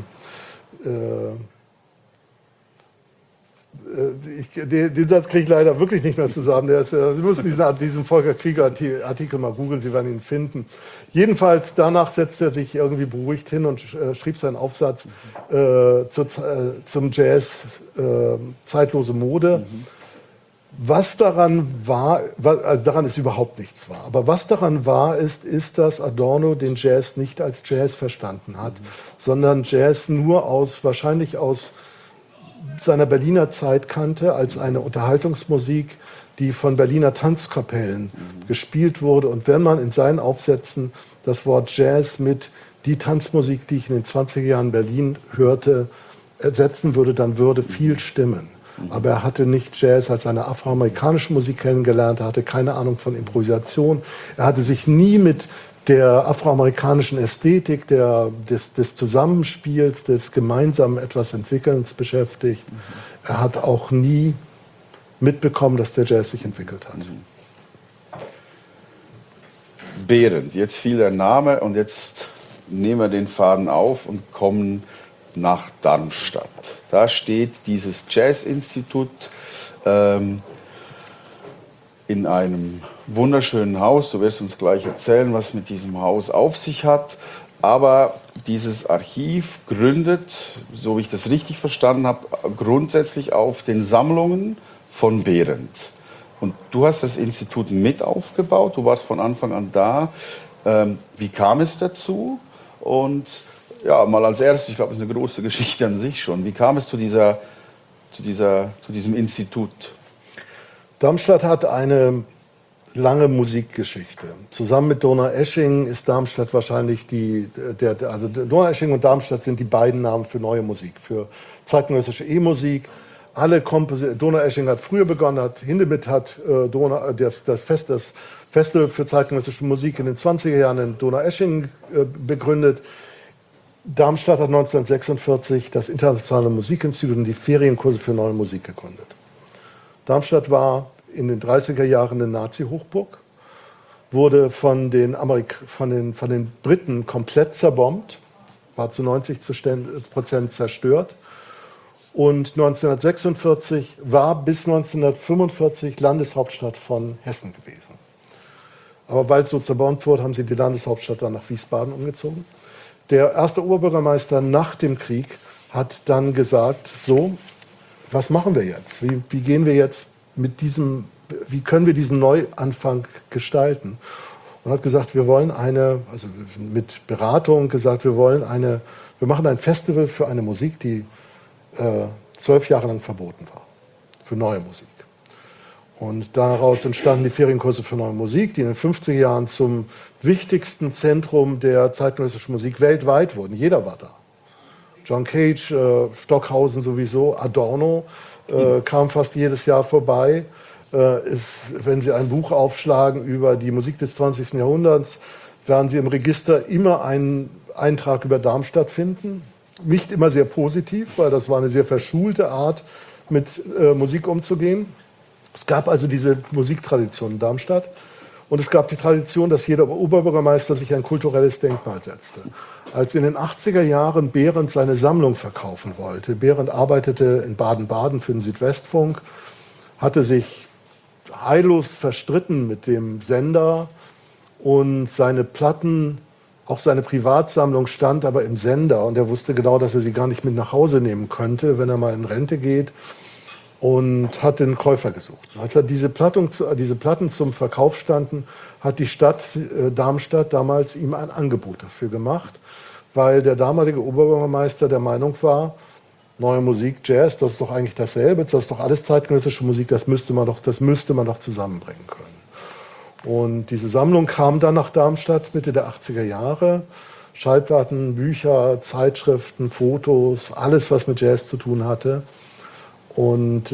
den Satz kriege ich leider wirklich nicht mehr zusammen. Sie müssen diesen Volker Krieger-Artikel mal googeln, Sie werden ihn finden. Jedenfalls, danach setzte er sich irgendwie beruhigt hin und schrieb seinen Aufsatz zum Jazz, zeitlose Mode. Was daran war, also daran ist überhaupt nichts wahr, aber was daran wahr ist, dass Adorno den Jazz nicht als Jazz verstanden hat, sondern Jazz nur wahrscheinlich aus seiner Berliner Zeit kannte, als eine Unterhaltungsmusik, die von Berliner Tanzkapellen gespielt wurde. Und wenn man in seinen Aufsätzen das Wort Jazz mit die Tanzmusik, die ich in den 20er Jahren in Berlin hörte, ersetzen würde, dann würde viel stimmen. Aber er hatte nicht Jazz als eine afroamerikanische Musik kennengelernt, er hatte keine Ahnung von Improvisation, er hatte sich nie mit der afroamerikanischen Ästhetik, des Zusammenspiels, des gemeinsamen etwas Entwickelns beschäftigt. Er hat auch nie mitbekommen, dass der Jazz sich entwickelt hat. Behrendt, jetzt fiel der Name, und jetzt nehmen wir den Faden auf und kommen nach Darmstadt. Da steht dieses Jazzinstitut in einem wunderschönen Haus. Du wirst uns gleich erzählen, was mit diesem Haus auf sich hat. Aber dieses Archiv gründet, so wie ich das richtig verstanden habe, grundsätzlich auf den Sammlungen von Behrendt. Und du hast das Institut mit aufgebaut, du warst von Anfang an da. Wie kam es dazu? Und ja, mal als erstes, ich glaube, das ist eine große Geschichte an sich schon. Wie kam es zu diesem Institut? Darmstadt hat eine lange Musikgeschichte. Zusammen mit Donaueschingen ist Darmstadt wahrscheinlich also Donaueschingen und Darmstadt sind die beiden Namen für neue Musik, für zeitgenössische E-Musik. Donaueschingen hat früher begonnen, Hindemith hat das Festival für zeitgenössische Musik in den 20er Jahren in Donaueschingen begründet. Darmstadt hat 1946 das Internationale Musikinstitut und die Ferienkurse für neue Musik gegründet. Darmstadt war in den 30er Jahren eine Nazi-Hochburg, wurde von den Briten komplett zerbombt, war zu 90% zerstört. Und 1946 war bis 1945 Landeshauptstadt von Hessen gewesen. Aber weil es so zerbombt wurde, haben sie die Landeshauptstadt dann nach Wiesbaden umgezogen. Der erste Oberbürgermeister nach dem Krieg hat dann gesagt, so, was machen wir jetzt? Wie gehen wir jetzt mit diesem, wie können wir diesen Neuanfang gestalten? Und hat gesagt, wir wollen also mit Beratung gesagt, wir machen ein Festival für eine Musik, die 12 Jahre lang verboten war, für neue Musik. Und daraus entstanden die Ferienkurse für neue Musik, die in den 50er Jahren zum wichtigsten Zentrum der zeitgenössischen Musik weltweit wurden. Jeder war da. John Cage, Stockhausen sowieso, Adorno kam fast jedes Jahr vorbei. Wenn Sie ein Buch aufschlagen über die Musik des 20. Jahrhunderts, werden Sie im Register immer einen Eintrag über Darmstadt finden. Nicht immer sehr positiv, weil das war eine sehr verschulte Art, mit Musik umzugehen. Es gab also diese Musiktradition in Darmstadt. Und es gab die Tradition, dass jeder Oberbürgermeister sich ein kulturelles Denkmal setzte. Als in den 80er Jahren Behrendt seine Sammlung verkaufen wollte, Behrendt arbeitete in Baden-Baden für den Südwestfunk, hatte sich heillos verstritten mit dem Sender und seine Platten, auch seine Privatsammlung stand aber im Sender und er wusste genau, dass er sie gar nicht mit nach Hause nehmen könnte, wenn er mal in Rente geht. Und hat den Käufer gesucht. Als er diese Platten zum Verkauf standen, hat die Stadt Darmstadt damals ihm ein Angebot dafür gemacht, weil der damalige Oberbürgermeister der Meinung war, neue Musik, Jazz, das ist doch eigentlich dasselbe, das ist doch alles zeitgenössische Musik, das müsste man doch zusammenbringen können. Und diese Sammlung kam dann nach Darmstadt Mitte der 80er Jahre. Schallplatten, Bücher, Zeitschriften, Fotos, alles, was mit Jazz zu tun hatte. Und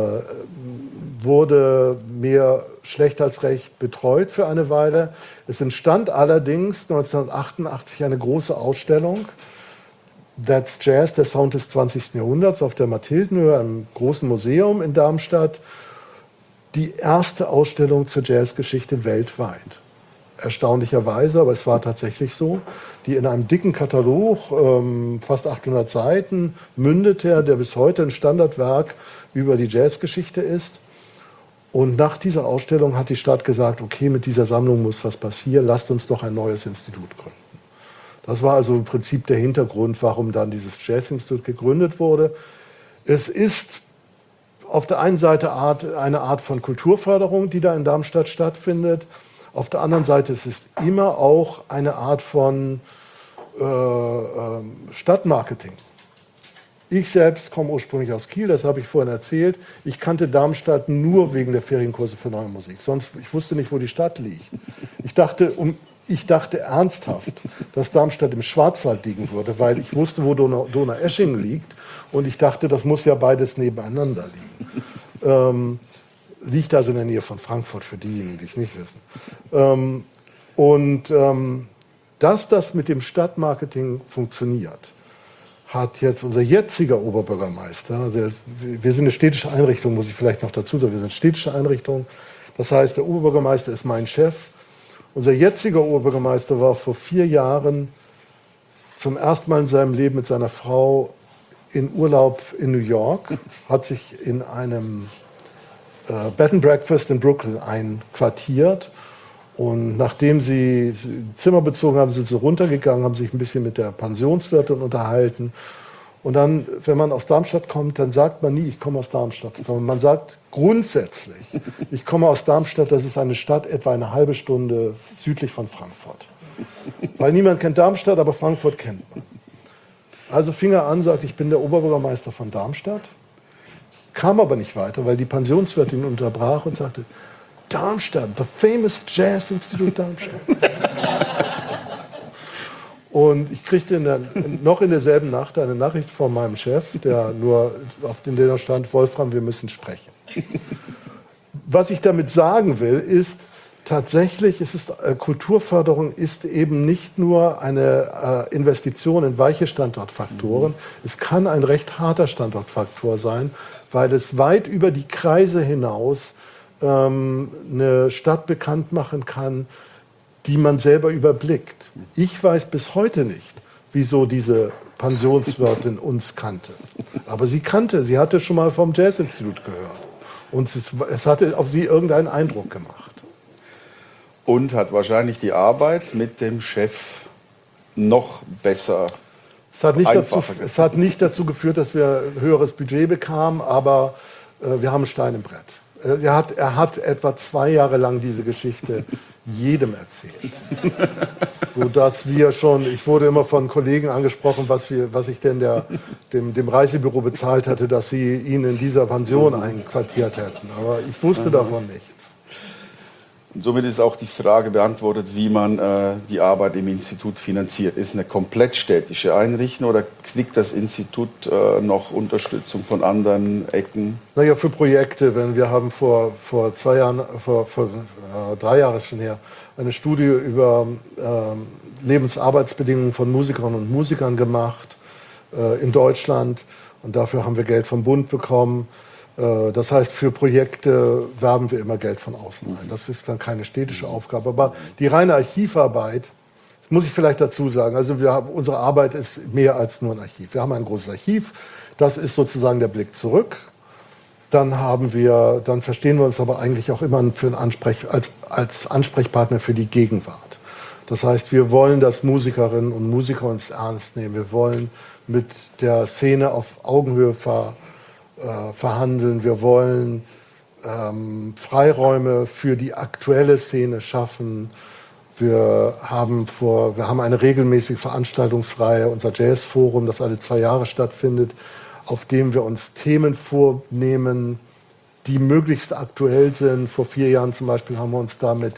wurde mehr schlecht als recht betreut für eine Weile. Es entstand allerdings 1988 eine große Ausstellung, That's Jazz, der Sound des 20. Jahrhunderts, auf der Mathildenhöhe, einem großen Museum in Darmstadt. Die erste Ausstellung zur Jazzgeschichte weltweit. Erstaunlicherweise, aber es war tatsächlich so, die in einem dicken Katalog, fast 800 Seiten, mündete, der bis heute ein Standardwerk über die Jazzgeschichte ist. Und nach dieser Ausstellung hat die Stadt gesagt, okay, mit dieser Sammlung muss was passieren, lasst uns doch ein neues Institut gründen. Das war also im Prinzip der Hintergrund, warum dann dieses Jazzinstitut gegründet wurde. Es ist auf der einen Seite eine Art von Kulturförderung, die da in Darmstadt stattfindet. Auf der anderen Seite ist es immer auch eine Art von Stadtmarketing. Ich selbst komme ursprünglich aus Kiel, das habe ich vorhin erzählt. Ich kannte Darmstadt nur wegen der Ferienkurse für neue Musik. Ich wusste nicht, wo die Stadt liegt. Ich dachte ernsthaft, dass Darmstadt im Schwarzwald liegen würde, weil ich wusste, wo Donaueschingen liegt. Und ich dachte, das muss ja beides nebeneinander liegen. Liegt also in der Nähe von Frankfurt, für diejenigen, die es nicht wissen. Dass das mit dem Stadtmarketing funktioniert, hat jetzt unser jetziger Oberbürgermeister, wir sind eine städtische Einrichtung, muss ich vielleicht noch dazu sagen, wir sind eine städtische Einrichtung, das heißt, der Oberbürgermeister ist mein Chef. Unser jetziger Oberbürgermeister war vor 4 Jahren zum ersten Mal in seinem Leben mit seiner Frau in Urlaub in New York, hat sich in einem Bed and Breakfast in Brooklyn einquartiert. Und nachdem sie Zimmer bezogen haben, sind sie runtergegangen, haben sich ein bisschen mit der Pensionswirtin unterhalten. Und dann, wenn man aus Darmstadt kommt, dann sagt man nie, ich komme aus Darmstadt, sondern man sagt grundsätzlich, ich komme aus Darmstadt, das ist eine Stadt etwa eine halbe Stunde südlich von Frankfurt. Weil niemand kennt Darmstadt, aber Frankfurt kennt man. Also fing er an, sagt, ich bin der Oberbürgermeister von Darmstadt, kam aber nicht weiter, weil die Pensionswirtin unterbrach und sagte, Darmstadt, the famous Jazz Institute Darmstadt. Und ich kriegte noch in derselben Nacht eine Nachricht von meinem Chef, in der stand, Wolfram, wir müssen sprechen. Was ich damit sagen will, ist, tatsächlich Kulturförderung ist eben nicht nur eine Investition in weiche Standortfaktoren. Es kann ein recht harter Standortfaktor sein, weil es weit über die Kreise hinaus eine Stadt bekannt machen kann, die man selber überblickt. Ich weiß bis heute nicht, wieso diese Pensionswirtin uns kannte. Aber sie hatte schon mal vom Jazzinstitut gehört. Und es hatte auf sie irgendeinen Eindruck gemacht. Und hat wahrscheinlich die Arbeit mit dem Chef noch besser. Es hat nicht dazu geführt, dass wir ein höheres Budget bekamen, aber wir haben einen Stein im Brett. Er hat etwa 2 Jahre lang diese Geschichte jedem erzählt. Sodass wir schon, ich wurde immer von Kollegen angesprochen, was ich denn dem Reisebüro bezahlt hatte, dass sie ihn in dieser Pension einquartiert hätten. Aber ich wusste davon nichts. Und somit ist auch die Frage beantwortet, wie man die Arbeit im Institut finanziert. Ist eine komplett städtische Einrichtung oder kriegt das Institut noch Unterstützung von anderen Ecken? Naja, für Projekte. Wir haben vor 2 Jahren, vor 3 Jahren schon her, eine Studie über Lebensarbeitsbedingungen von Musikerinnen und Musikern gemacht in Deutschland. Und dafür haben wir Geld vom Bund bekommen. Das heißt, für Projekte werben wir immer Geld von außen ein. Das ist dann keine städtische Aufgabe. Aber die reine Archivarbeit, das muss ich vielleicht dazu sagen, also unsere Arbeit ist mehr als nur ein Archiv. Wir haben ein großes Archiv, das ist sozusagen der Blick zurück. Dann verstehen wir uns aber eigentlich auch immer als Ansprechpartner für die Gegenwart. Das heißt, wir wollen, dass Musikerinnen und Musiker uns ernst nehmen. Wir wollen mit der Szene auf Augenhöhe verhandeln. Wir wollen Freiräume für die aktuelle Szene schaffen. Wir haben eine regelmäßige Veranstaltungsreihe, unser Jazzforum, das alle 2 Jahre stattfindet, auf dem wir uns Themen vornehmen, die möglichst aktuell sind. Vor 4 Jahren zum Beispiel haben wir uns damit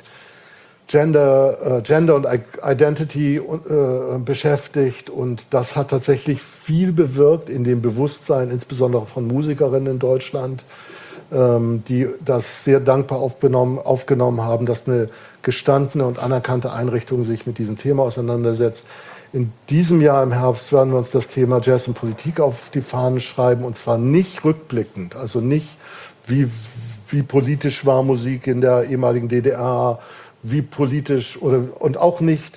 Gender und Identity beschäftigt, und das hat tatsächlich viel bewirkt in dem Bewusstsein, insbesondere von Musikerinnen in Deutschland, die das sehr dankbar aufgenommen haben, dass eine gestandene und anerkannte Einrichtung sich mit diesem Thema auseinandersetzt. In diesem Jahr im Herbst werden wir uns das Thema Jazz und Politik auf die Fahnen schreiben, und zwar nicht rückblickend, also nicht wie politisch war Musik in der ehemaligen DDR, wie politisch und auch nicht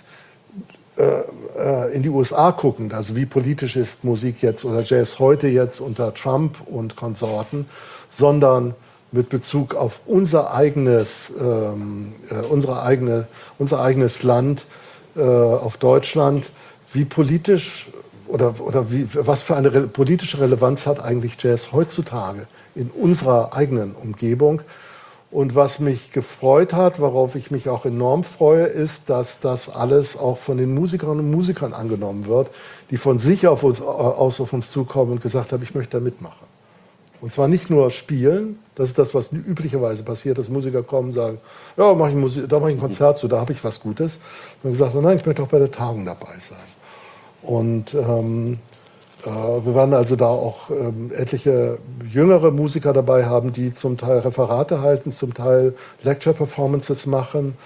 in die USA guckend, also wie politisch ist Musik jetzt oder Jazz heute jetzt unter Trump und Konsorten, sondern mit Bezug auf unser eigenes Land, auf Deutschland, wie politisch was für eine politische Relevanz hat eigentlich Jazz heutzutage in unserer eigenen Umgebung. Und was mich gefreut hat, worauf ich mich auch enorm freue, ist, dass das alles auch von den Musikerinnen und Musikern angenommen wird, die von sich auf uns zukommen und gesagt haben, ich möchte da mitmachen. Und zwar nicht nur spielen, das ist das, was üblicherweise passiert, dass Musiker kommen und sagen, ja, da mache ich ein Konzert zu, da habe ich was Gutes. Und gesagt, nein, ich möchte auch bei der Tagung dabei sein. Und wir werden also da auch etliche jüngere Musiker dabei haben, die zum Teil Referate halten, zum Teil Lecture-Performances machen.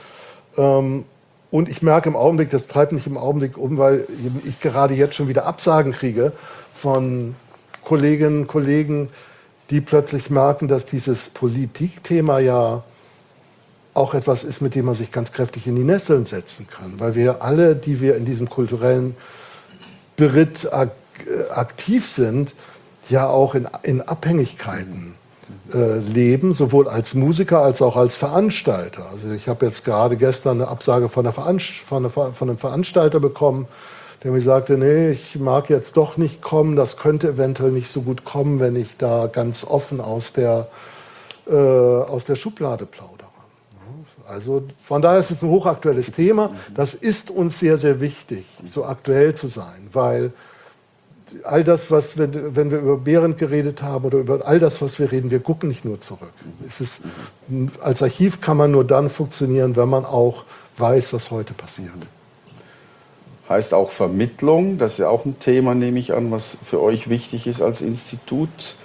Und ich merke im Augenblick, das treibt mich im Augenblick um, weil ich gerade jetzt schon wieder Absagen kriege von Kolleginnen und Kollegen, die plötzlich merken, dass dieses Politikthema ja auch etwas ist, mit dem man sich ganz kräftig in die Nesseln setzen kann. Weil wir alle, die wir in diesem kulturellen Beritt aktiv sind, ja auch in Abhängigkeiten leben, sowohl als Musiker als auch als Veranstalter. Also ich habe jetzt gerade gestern eine Absage von einem Veranstalter bekommen, der mir sagte, nee, ich mag jetzt doch nicht kommen, das könnte eventuell nicht so gut kommen, wenn ich da ganz offen aus der Schublade plaudere. Also von daher ist es ein hochaktuelles Thema. Das ist uns sehr, sehr wichtig, so aktuell zu sein, weil all das, wenn wir über Behrendt geredet haben oder über all das, was wir reden, wir gucken nicht nur zurück. Als Archiv kann man nur dann funktionieren, wenn man auch weiß, was heute passiert. Heißt auch Vermittlung, das ist ja auch ein Thema, nehme ich an, was für euch wichtig ist als Institut.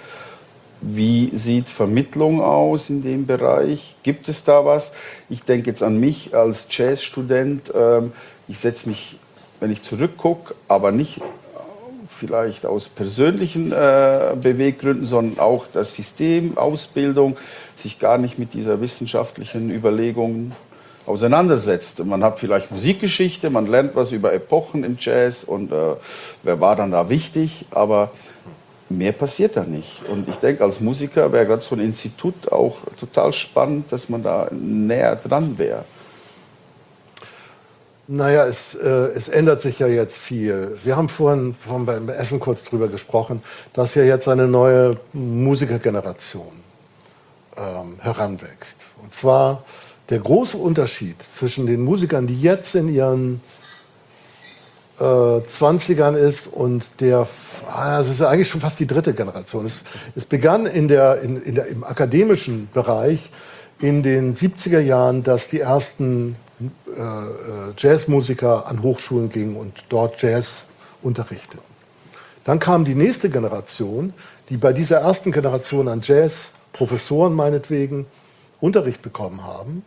Wie sieht Vermittlung aus in dem Bereich? Gibt es da was? Ich denke jetzt an mich als Jazzstudent. Ich setze mich, wenn ich zurückgucke, aber nicht vielleicht aus persönlichen Beweggründen, sondern auch das System, Ausbildung, sich gar nicht mit dieser wissenschaftlichen Überlegung auseinandersetzt. Man hat vielleicht Musikgeschichte, man lernt was über Epochen im Jazz und wer war dann da wichtig, aber mehr passiert da nicht. Und ich denke, als Musiker wäre gerade so ein Institut auch total spannend, dass man da näher dran wäre. Naja, es ändert sich ja jetzt viel. Wir haben vorhin beim Essen kurz drüber gesprochen, dass ja jetzt eine neue Musikergeneration heranwächst. Und zwar der große Unterschied zwischen den Musikern, die jetzt in ihren 20ern ist und es ist ja eigentlich schon fast die dritte Generation. Es begann im akademischen Bereich in den 70er Jahren, dass die ersten Jazzmusiker an Hochschulen gingen und dort Jazz unterrichteten. Dann kam die nächste Generation, die bei dieser ersten Generation an Jazz-Professoren meinetwegen Unterricht bekommen haben,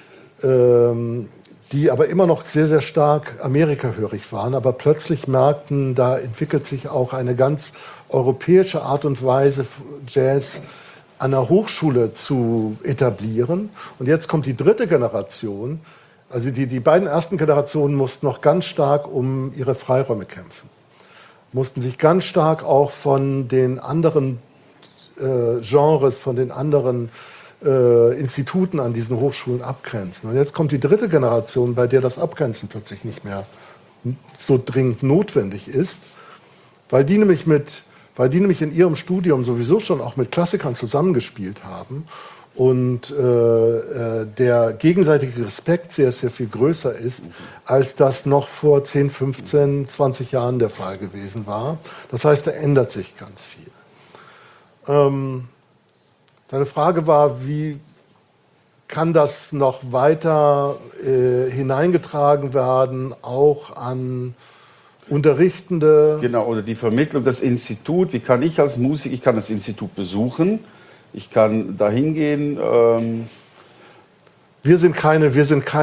die aber immer noch sehr, sehr stark amerikahörig waren, aber plötzlich merkten, da entwickelt sich auch eine ganz europäische Art und Weise, Jazz an der Hochschule zu etablieren. Und jetzt kommt die dritte Generation. Also die beiden ersten Generationen mussten noch ganz stark um ihre Freiräume kämpfen, mussten sich ganz stark auch von den anderen Genres, von den anderen Instituten an diesen Hochschulen abgrenzen. Und jetzt kommt die dritte Generation, bei der das Abgrenzen plötzlich nicht mehr so dringend notwendig ist, weil die nämlich in ihrem Studium sowieso schon auch mit Klassikern zusammengespielt haben und der gegenseitige Respekt sehr, sehr viel größer ist, als das noch vor 10, 15, 20 Jahren der Fall gewesen war. Das heißt, da ändert sich ganz viel. Deine Frage war, wie kann das noch weiter hineingetragen werden, auch an Unterrichtende? Genau, oder die Vermittlung, das Institut. Wie kann ich als Musiker, ich kann das Institut besuchen, ich kann da hingehen. Wir sind keine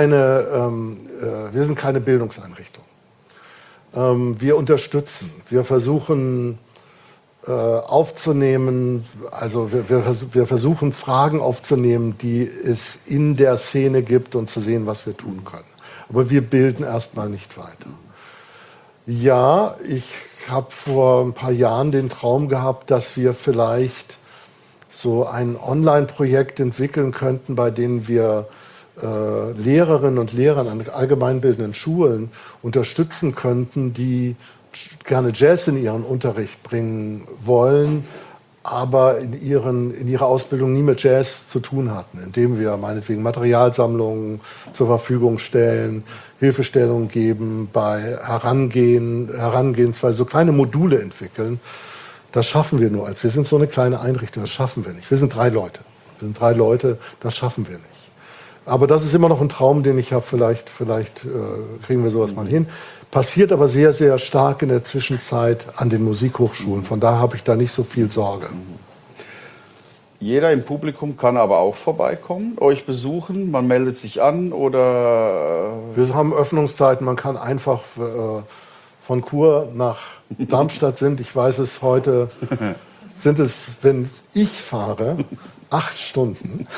Bildungseinrichtung. Wir unterstützen, wir versuchen aufzunehmen, also wir versuchen Fragen aufzunehmen, die es in der Szene gibt und zu sehen, was wir tun können. Aber wir bilden erstmal nicht weiter. Ja, ich habe vor ein paar Jahren den Traum gehabt, dass wir vielleicht so ein Online-Projekt entwickeln könnten, bei dem wir Lehrerinnen und Lehrer an allgemeinbildenden Schulen unterstützen könnten, die gerne Jazz in ihren Unterricht bringen wollen, aber in ihrer Ausbildung nie mit Jazz zu tun hatten, indem wir meinetwegen Materialsammlungen zur Verfügung stellen, Hilfestellungen geben, bei Herangehensweise so kleine Module entwickeln. Das schaffen wir nur wir sind so eine kleine Einrichtung, das schaffen wir nicht. Wir sind 3 Leute. Das schaffen wir nicht. Aber das ist immer noch ein Traum, den ich habe. Vielleicht kriegen wir sowas mal hin. Passiert aber sehr, sehr stark in der Zwischenzeit an den Musikhochschulen. Von daher habe ich da nicht so viel Sorge. Jeder im Publikum kann aber auch vorbeikommen, euch besuchen. Man meldet sich an oder... Wir haben Öffnungszeiten. Man kann einfach von Chur nach Darmstadt ich weiß es heute, sind es, wenn ich fahre, 8 Stunden.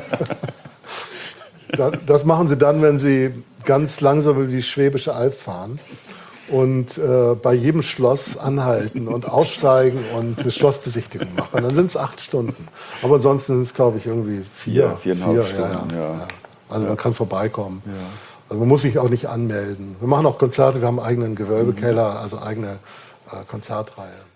Das machen Sie dann, wenn Sie ganz langsam über die Schwäbische Alb fahren und bei jedem Schloss anhalten und aussteigen und eine Schlossbesichtigung machen. Dann sind es 8 Stunden. Aber ansonsten sind es, glaube ich, irgendwie 4,5 Stunden. Ja. Also man kann vorbeikommen. Ja. Also man muss sich auch nicht anmelden. Wir machen auch Konzerte, wir haben einen eigenen Gewölbekeller, also eigene Konzertreihe.